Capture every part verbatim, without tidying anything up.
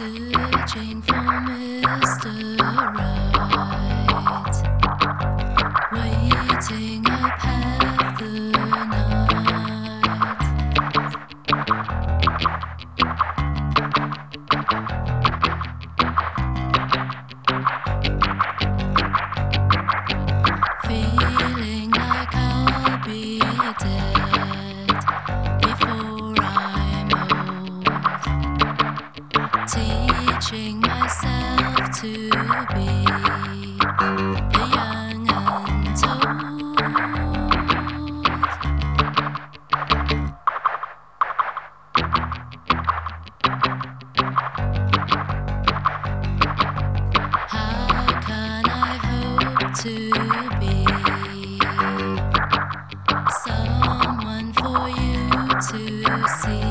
Searching for Mister Right, waiting up half the night. Feeling like I'll be dead before I'm old. Teaching myself to be the young untold. How can I hope to be someone for you to see?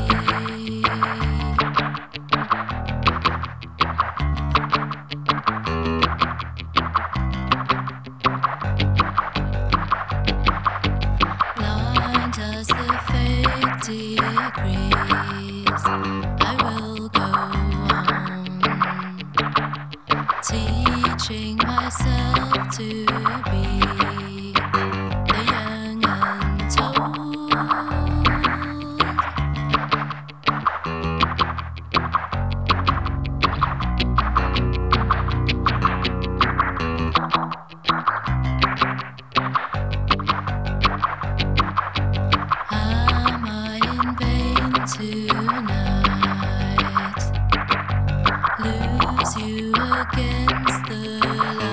Blind as the fate decrees, I will go on, teaching myself to be the young untold. Am I in vain tonight? Lose you against the light.